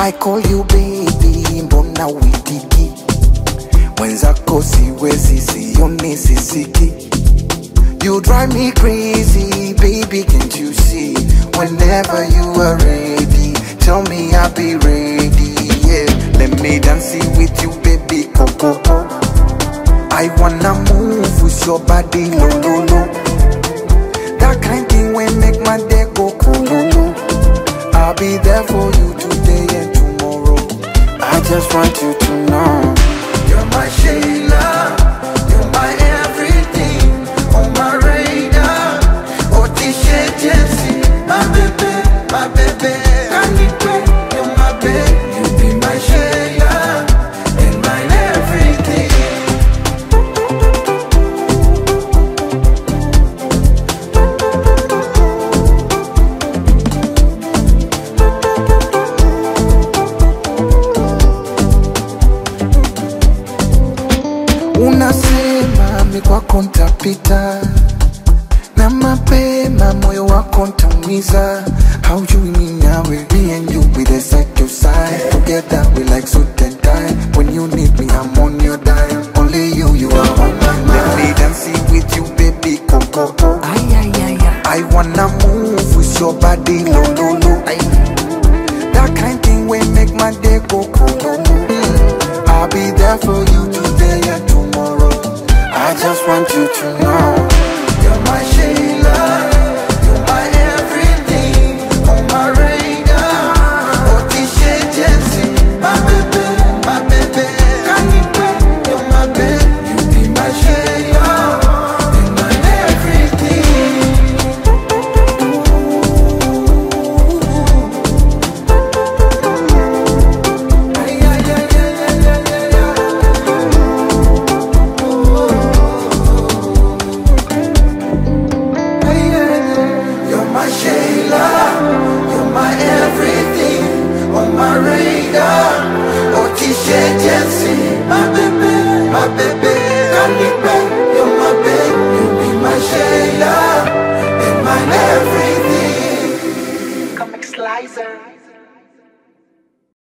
I call you baby, mbona uitiki? Mwenzako siwezi, sioni sisiki. You drive me crazy, baby, can't you see? Whenever you are ready, tell me I'll be ready, yeah. Let me dance with you, baby, coco. I wanna move with your body, lo, lo, lo. That kind thing will make my day go cool, lo, lo. I'll be there for you today and tomorrow. I just want you to know you're my Sheila, you're my everything, on my radar. Otishe Jesse, my baby, my baby. Kanipe, you're my baby, you be my Sheila, and my everything. Unasema mi kwako ntapita, na mapema moyo wako ntaumiza. Haujui mi nawe, me and you we the side to side. Together we like suit and tie. When you need me I'm on your dime. Only you are on my mind. Let me dance with you baby, coco. I wanna move with your body, lo, lo, lo. That kind thing will make my day go cool. I'll be there for you today and tomorrow. I just want you to know you're my Sheila, you're my everything, on my radar. Otishe Jesse, my baby, my baby. Kanipe, you're my baby, you be my Sheila, and my everything. You're my Sheila, you're my everything, on my radar. Otishe Jesse, my baby, my baby. Kanipe.